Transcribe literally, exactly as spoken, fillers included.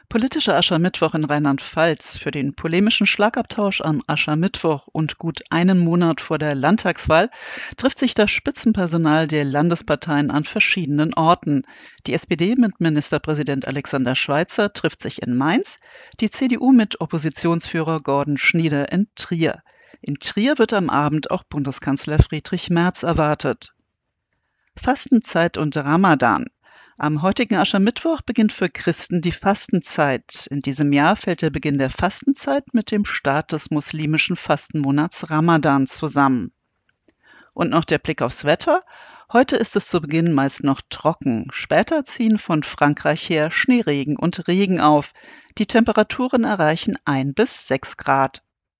Politischer Aschermittwoch in Rheinland-Pfalz. Für den polemischen Schlagabtausch am Aschermittwoch und gut einen Monat vor der Landtagswahl trifft sich das Spitzenpersonal der Landesparteien an verschiedenen Orten. Die S P D mit Ministerpräsident Alexander Schweitzer trifft sich in Mainz, die C D U mit Oppositionsführer Gordon Schnieder in Trier. In Trier wird am Abend auch Bundeskanzler Friedrich Merz erwartet. Fastenzeit und Ramadan. Am heutigen Aschermittwoch beginnt für Christen die Fastenzeit. In diesem Jahr fällt der Beginn der Fastenzeit mit dem Start des muslimischen Fastenmonats Ramadan zusammen. Und noch der Blick aufs Wetter. Heute ist es zu Beginn meist noch trocken. Später ziehen von Frankreich her Schneeregen und Regen auf. Die Temperaturen erreichen ein bis sechs Grad.